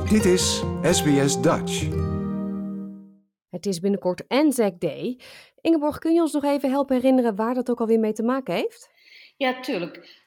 Dit is SBS Dutch. Het is binnenkort Anzac Day. Ingeborg, kun je ons nog even helpen herinneren waar dat ook alweer mee te maken heeft? Ja, tuurlijk.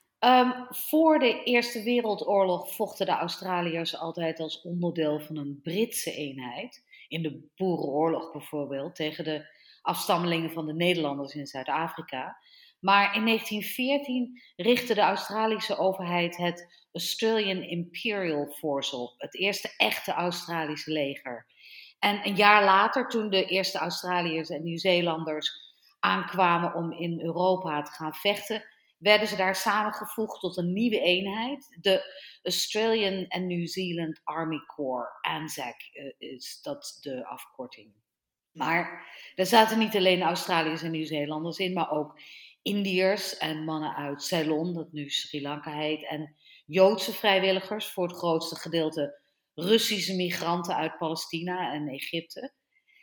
Voor de Eerste Wereldoorlog vochten de Australiërs altijd als onderdeel van een Britse eenheid. In de Boerenoorlog bijvoorbeeld, tegen de afstammelingen van de Nederlanders in Zuid-Afrika. Maar in 1914 richtte de Australische overheid het Australian Imperial Force op. Het eerste echte Australische leger. En een jaar later, toen de eerste Australiërs en Nieuw-Zeelanders aankwamen om in Europa te gaan vechten, werden ze daar samengevoegd tot een nieuwe eenheid. De Australian and New Zealand Army Corps, ANZAC is dat de afkorting. Maar daar zaten niet alleen Australiërs en Nieuw-Zeelanders in, maar ook Indiërs en mannen uit Ceylon, dat nu Sri Lanka heet, en Joodse vrijwilligers, voor het grootste gedeelte Russische migranten uit Palestina en Egypte.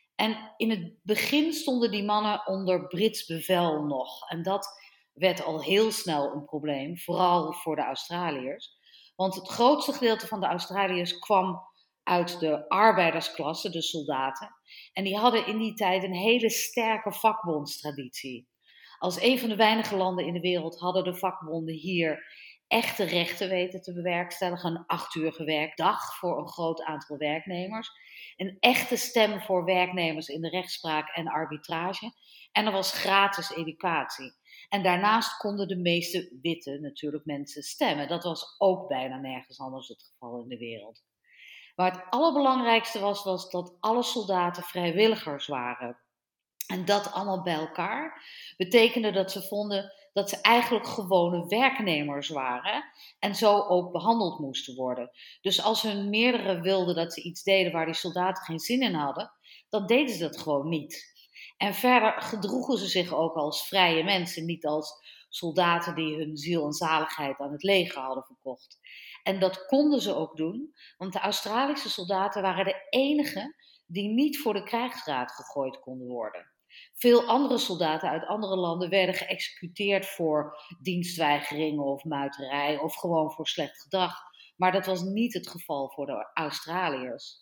En in het begin stonden die mannen onder Brits bevel nog. En dat werd al heel snel een probleem, vooral voor de Australiërs. Want het grootste gedeelte van de Australiërs kwam uit de arbeidersklasse, de soldaten. En die hadden in die tijd een hele sterke vakbondstraditie. Als een van de weinige landen in de wereld hadden de vakbonden hier echte rechten weten te bewerkstelligen. Een 8-uurige werkdag voor een groot aantal werknemers. Een echte stem voor werknemers in de rechtspraak en arbitrage. En er was gratis educatie. En daarnaast konden de meeste witte natuurlijk mensen stemmen. Dat was ook bijna nergens anders het geval in de wereld. Maar het allerbelangrijkste was dat alle soldaten vrijwilligers waren. En dat allemaal bij elkaar betekende dat ze vonden dat ze eigenlijk gewone werknemers waren en zo ook behandeld moesten worden. Dus als hun meerdere wilden dat ze iets deden waar die soldaten geen zin in hadden, dan deden ze dat gewoon niet. En verder gedroegen ze zich ook als vrije mensen, niet als soldaten die hun ziel en zaligheid aan het leger hadden verkocht. En dat konden ze ook doen, want de Australische soldaten waren de enigen die niet voor de krijgsraad gegooid konden worden. Veel andere soldaten uit andere landen werden geëxecuteerd voor dienstweigering of muiterij of gewoon voor slecht gedrag. Maar dat was niet het geval voor de Australiërs.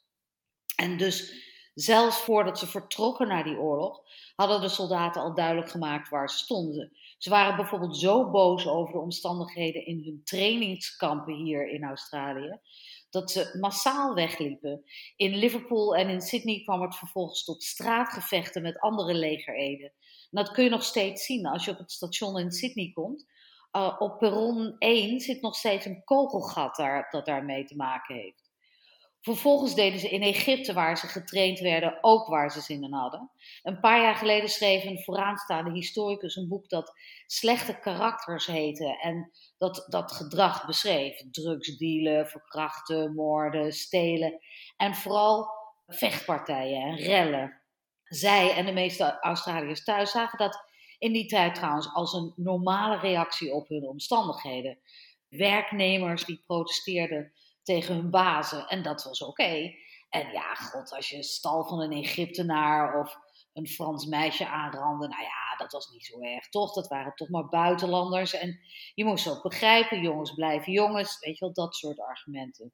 En dus zelfs voordat ze vertrokken naar die oorlog, hadden de soldaten al duidelijk gemaakt waar ze stonden. Ze waren bijvoorbeeld zo boos over de omstandigheden in hun trainingskampen hier in Australië, dat ze massaal wegliepen. In Liverpool en in Sydney kwam het vervolgens tot straatgevechten met andere legereden. En dat kun je nog steeds zien als je op het station in Sydney komt. Op perron 1 zit nog steeds een kogelgat dat daarmee te maken heeft. Vervolgens deden ze in Egypte, waar ze getraind werden, ook waar ze zin in hadden. Een paar jaar geleden schreef een vooraanstaande historicus een boek dat Slechte Karakters heette en dat gedrag beschreef. Drugsdealen, verkrachten, moorden, stelen en vooral vechtpartijen en rellen. Zij en de meeste Australiërs thuis zagen dat in die tijd trouwens als een normale reactie op hun omstandigheden. Werknemers die protesteerden tegen hun bazen. En dat was oké. En ja, god, als je stal van een Egyptenaar of een Frans meisje aanrandde, nou ja, dat was niet zo erg, toch? Dat waren toch maar buitenlanders. En je moest ook begrijpen, jongens blijven jongens. Weet je wel, dat soort argumenten.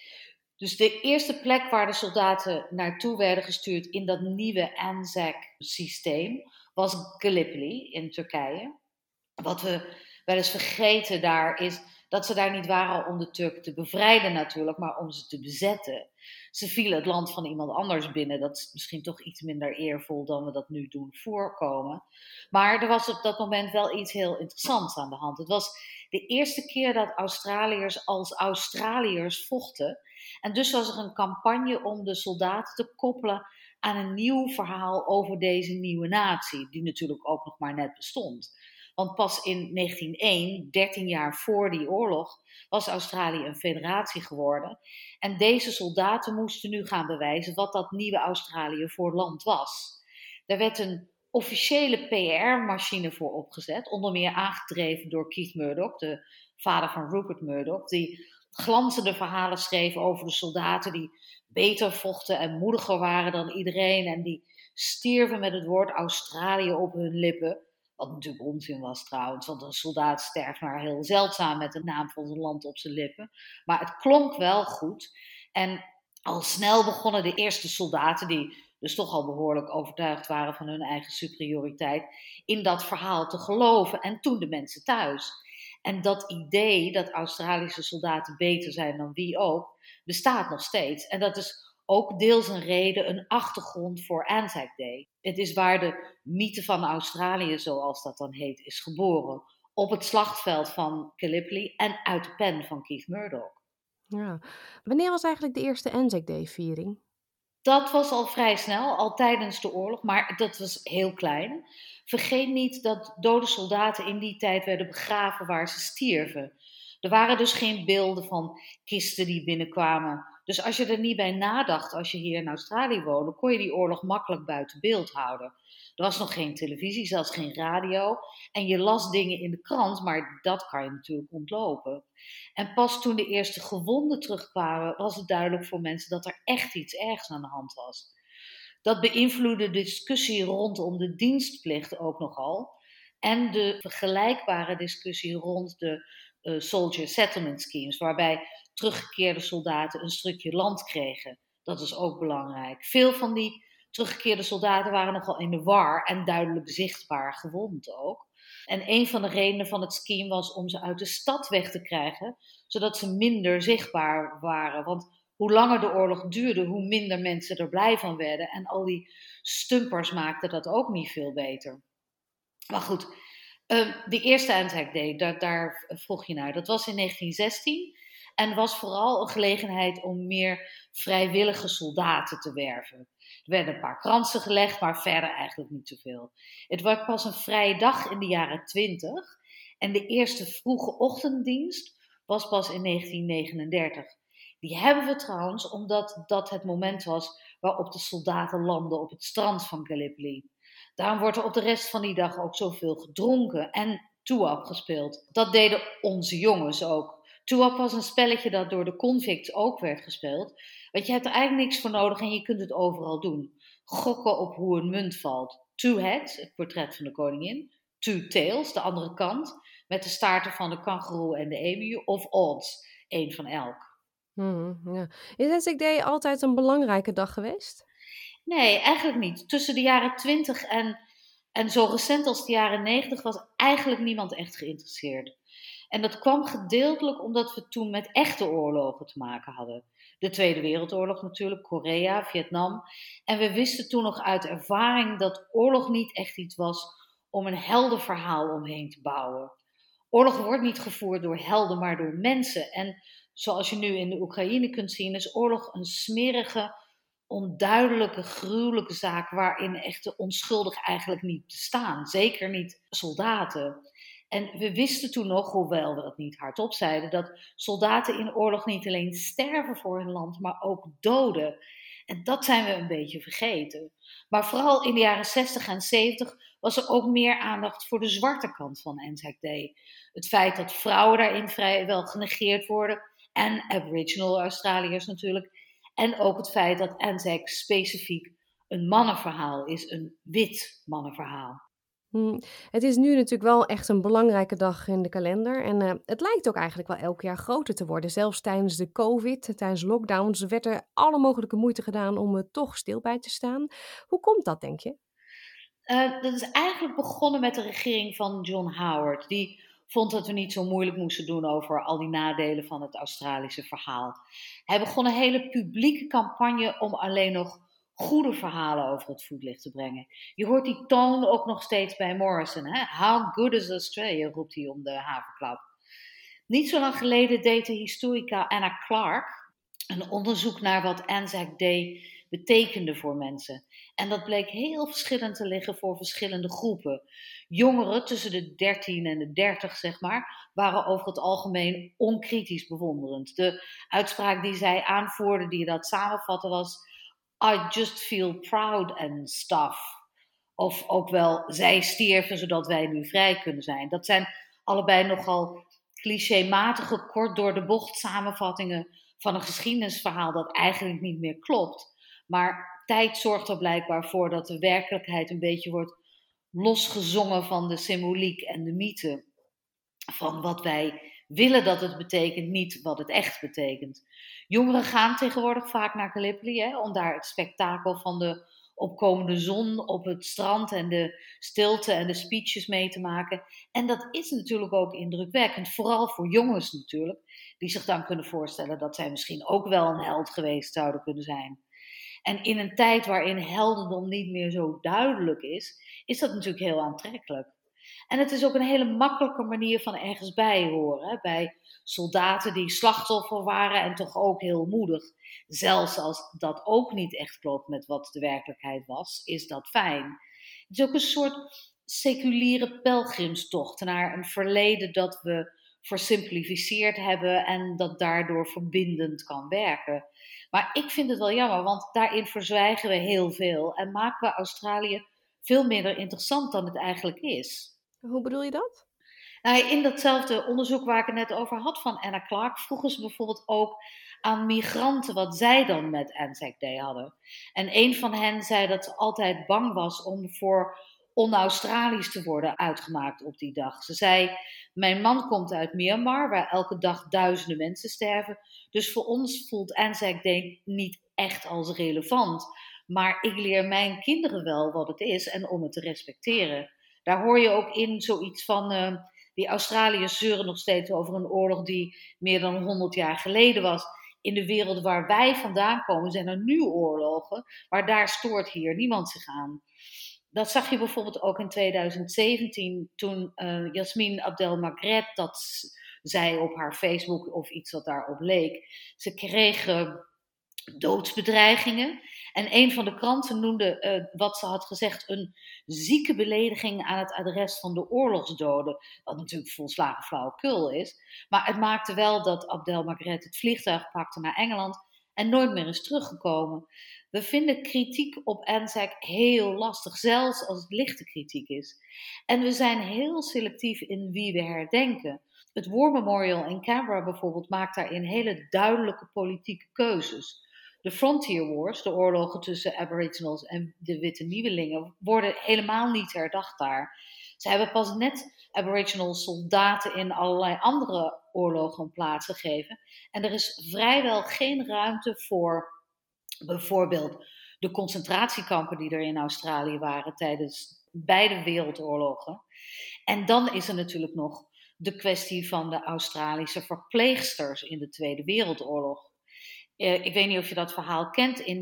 Dus de eerste plek waar de soldaten naartoe werden gestuurd in dat nieuwe ANZAC-systeem was Gallipoli in Turkije. Wat we wel eens vergeten daar is dat ze daar niet waren om de Turken te bevrijden natuurlijk, maar om ze te bezetten. Ze vielen het land van iemand anders binnen. Dat is misschien toch iets minder eervol dan we dat nu doen voorkomen. Maar er was op dat moment wel iets heel interessants aan de hand. Het was de eerste keer dat Australiërs als Australiërs vochten. En dus was er een campagne om de soldaten te koppelen aan een nieuw verhaal over deze nieuwe natie, die natuurlijk ook nog maar net bestond. Want pas in 1901, 13 jaar voor die oorlog, was Australië een federatie geworden. En deze soldaten moesten nu gaan bewijzen wat dat nieuwe Australië voor land was. Daar werd een officiële PR-machine voor opgezet, onder meer aangedreven door Keith Murdoch, de vader van Rupert Murdoch, die glanzende verhalen schreef over de soldaten die beter vochten en moediger waren dan iedereen en die stierven met het woord Australië op hun lippen. Wat natuurlijk onzin was trouwens, want een soldaat sterft maar heel zeldzaam met de naam van zijn land op zijn lippen. Maar het klonk wel goed. En Al snel begonnen de eerste soldaten, die dus toch al behoorlijk overtuigd waren van hun eigen superioriteit, in dat verhaal te geloven. En toen de mensen thuis. En dat idee dat Australische soldaten beter zijn dan wie ook, bestaat nog steeds. En dat is ook deels een reden, een achtergrond voor Anzac Day. Het is waar de mythe van Australië, zoals dat dan heet, is geboren. Op het slagveld van Gallipoli en uit de pen van Keith Murdoch. Ja. Wanneer was eigenlijk de eerste Anzac Day-viering? Dat was al vrij snel, al tijdens de oorlog, maar dat was heel klein. Vergeet niet dat dode soldaten in die tijd werden begraven waar ze stierven. Er waren dus geen beelden van kisten die binnenkwamen. Dus als je er niet bij nadacht als je hier in Australië woonde, kon je die oorlog makkelijk buiten beeld houden. Er was nog geen televisie, zelfs geen radio. En je las dingen in de krant, maar dat kan je natuurlijk ontlopen. En pas toen de eerste gewonden terugkwamen, was het duidelijk voor mensen dat er echt iets ergs aan de hand was. Dat beïnvloedde de discussie rondom de dienstplicht ook nogal. En de vergelijkbare discussie rond de soldier settlement schemes, waarbij teruggekeerde soldaten een stukje land kregen. Dat is ook belangrijk. Veel van die teruggekeerde soldaten waren nogal in de war en duidelijk zichtbaar gewond ook. En een van de redenen van het scheme was om ze uit de stad weg te krijgen, zodat ze minder zichtbaar waren. Want hoe langer de oorlog duurde, hoe minder mensen er blij van werden. En al die stumpers maakten dat ook niet veel beter. Maar goed, de eerste Anzac Day, daar vroeg je naar. Dat was in 1916 en was vooral een gelegenheid om meer vrijwillige soldaten te werven. Er werden een paar kransen gelegd, maar verder eigenlijk niet zoveel. Het was pas een vrije dag in de jaren 20 en de eerste vroege ochtenddienst was pas in 1939. Die hebben we trouwens omdat dat het moment was waarop de soldaten landden op het strand van Gallipoli. Daarom wordt er op de rest van die dag ook zoveel gedronken en Tuap gespeeld. Dat deden onze jongens ook. Tuap was een spelletje dat door de convicts ook werd gespeeld. Want je hebt er eigenlijk niks voor nodig en je kunt het overal doen. Gokken op hoe een munt valt. Two heads, het portret van de koningin. Two tails, de andere kant, met de staarten van de kangoeroe en de emu. Of odds, één van elk. Ja. Is Anzac Day altijd een belangrijke dag geweest? Nee, eigenlijk niet. Tussen de jaren 20 en zo recent als de jaren 90 was eigenlijk niemand echt geïnteresseerd. En dat kwam gedeeltelijk omdat we toen met echte oorlogen te maken hadden. De Tweede Wereldoorlog natuurlijk, Korea, Vietnam. En we wisten toen nog uit ervaring dat oorlog niet echt iets was om een heldenverhaal omheen te bouwen. Oorlog wordt niet gevoerd door helden, maar door mensen. En zoals je nu in de Oekraïne kunt zien, is oorlog een smerige, onduidelijke, gruwelijke zaak waarin echte onschuldig eigenlijk niet bestaan. Zeker niet soldaten. En we wisten toen nog, hoewel we dat niet hardop zeiden, dat soldaten in oorlog niet alleen sterven voor hun land, maar ook doden. En dat zijn we een beetje vergeten. Maar vooral in de jaren 60 en 70 was er ook meer aandacht voor de zwarte kant van Anzac Day. Het feit dat vrouwen daarin vrijwel genegeerd worden en Aboriginal Australiërs natuurlijk. En ook het feit dat Anzac specifiek een mannenverhaal is, een wit mannenverhaal. Het is nu natuurlijk wel echt een belangrijke dag in de kalender. En het lijkt ook eigenlijk wel elk jaar groter te worden. Zelfs tijdens de COVID, tijdens lockdowns, werd er alle mogelijke moeite gedaan om er toch stil bij te staan. Hoe komt dat, denk je? Dat is eigenlijk begonnen met de regering van John Howard. Die vond dat we niet zo moeilijk moesten doen over al die nadelen van het Australische verhaal. Hij begon een hele publieke campagne om alleen nog goede verhalen over het voetlicht te brengen. Je hoort die toon ook nog steeds bij Morrison. Hè? How good is Australia, roept hij om de haverklap. Niet zo lang geleden deed de historica Anna Clark een onderzoek naar wat Anzac Day betekende voor mensen. En dat bleek heel verschillend te liggen voor verschillende groepen. Jongeren tussen de 13 en de 30, zeg maar, waren over het algemeen onkritisch bewonderend. De uitspraak die zij aanvoerde, die dat samenvatte, was I just feel proud and stuff. Of ook wel, zij stierven zodat wij nu vrij kunnen zijn. Dat zijn allebei nogal clichématige, kort door de bocht samenvattingen van een geschiedenisverhaal dat eigenlijk niet meer klopt. Maar tijd zorgt er blijkbaar voor dat de werkelijkheid een beetje wordt losgezongen van de symboliek en de mythe van wat wij willen dat het betekent, niet wat het echt betekent. Jongeren gaan tegenwoordig vaak naar Gallipoli, om daar het spektakel van de opkomende zon op het strand en de stilte en de speeches mee te maken. En dat is natuurlijk ook indrukwekkend, vooral voor jongens natuurlijk, die zich dan kunnen voorstellen dat zij misschien ook wel een held geweest zouden kunnen zijn. En in een tijd waarin heldendom niet meer zo duidelijk is dat natuurlijk heel aantrekkelijk. En het is ook een hele makkelijke manier van ergens bij horen. Hè? Bij soldaten die slachtoffer waren en toch ook heel moedig. Zelfs als dat ook niet echt klopt met wat de werkelijkheid was, is dat fijn. Het is ook een soort seculiere pelgrimstocht naar een verleden dat we versimplificeerd hebben en dat daardoor verbindend kan werken. Maar ik vind het wel jammer, want daarin verzwijgen we heel veel en maken we Australië veel minder interessant dan het eigenlijk is. Hoe bedoel je dat? Nou, in datzelfde onderzoek waar ik het net over had van Anna Clark, vroegen ze bijvoorbeeld ook aan migranten wat zij dan met Anzac Day hadden. En een van hen zei dat ze altijd bang was om voor on-Australisch te worden uitgemaakt op die dag. Ze zei, mijn man komt uit Myanmar, waar elke dag duizenden mensen sterven. Dus voor ons voelt Anzac Day niet echt als relevant. Maar ik leer mijn kinderen wel wat het is en om het te respecteren. Daar hoor je ook in zoiets van, die Australiërs zeuren nog steeds over een oorlog die meer dan 100 jaar geleden was. In de wereld waar wij vandaan komen zijn er nu oorlogen, maar daar stoort hier niemand zich aan. Dat zag je bijvoorbeeld ook in 2017 toen Yasmin Abdel-Maghreb dat zei op haar Facebook of iets wat daarop leek. Ze kregen doodsbedreigingen. En een van de kranten noemde wat ze had gezegd een zieke belediging aan het adres van de oorlogsdoden. Wat natuurlijk volslagen flauwekul is. Maar het maakte wel dat Abdel-Maghreb het vliegtuig pakte naar Engeland en nooit meer is teruggekomen. We vinden kritiek op Anzac heel lastig, zelfs als het lichte kritiek is. En we zijn heel selectief in wie we herdenken. Het War Memorial in Canberra bijvoorbeeld maakt daarin hele duidelijke politieke keuzes. De Frontier Wars, de oorlogen tussen Aboriginals en de witte nieuwelingen, worden helemaal niet herdacht daar. Ze hebben pas net Aboriginal soldaten in allerlei andere oorlogen een plaats gegeven. En er is vrijwel geen ruimte voor bijvoorbeeld de concentratiekampen die er in Australië waren tijdens beide wereldoorlogen. En dan is er natuurlijk nog de kwestie van de Australische verpleegsters in de Tweede Wereldoorlog. Ik weet niet of je dat verhaal kent. In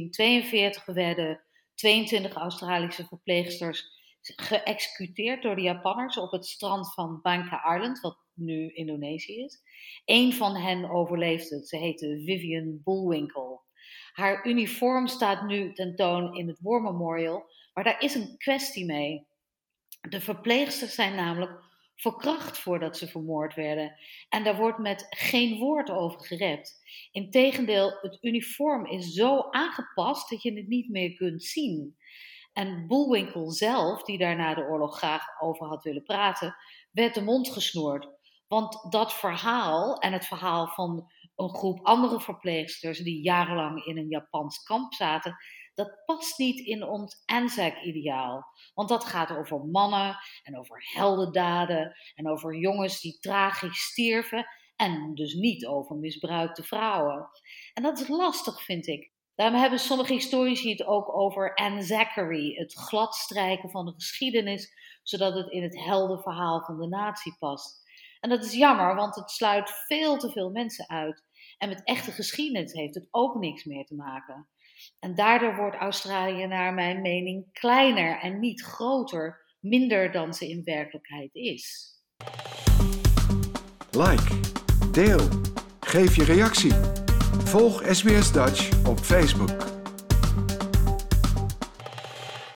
1942 werden 22 Australische verpleegsters geëxecuteerd door de Japanners op het strand van Bangka Island, wat nu Indonesië is. Eén van hen overleefde het. Ze heette Vivian Bullwinkle. Haar uniform staat nu tentoon in het War Memorial, maar daar is een kwestie mee. De verpleegsters zijn namelijk verkracht voordat ze vermoord werden. En daar wordt met geen woord over gerept. Integendeel, het uniform is zo aangepast dat je het niet meer kunt zien. En Bullwinkle zelf, die daar na de oorlog graag over had willen praten, werd de mond gesnoerd. Want dat verhaal en het verhaal van een groep andere verpleegsters die jarenlang in een Japans kamp zaten, dat past niet in ons Anzac-ideaal. Want dat gaat over mannen en over heldendaden en over jongens die tragisch stierven en dus niet over misbruikte vrouwen. En dat is lastig, vind ik. Daarom hebben sommige historici het ook over Anzacery, het gladstrijken van de geschiedenis, zodat het in het heldenverhaal van de natie past. En dat is jammer, want het sluit veel te veel mensen uit. En met echte geschiedenis heeft het ook niks meer te maken. En daardoor wordt Australië naar mijn mening kleiner en niet groter, minder dan ze in werkelijkheid is. Like, deel, geef je reactie. Volg SBS Dutch op Facebook.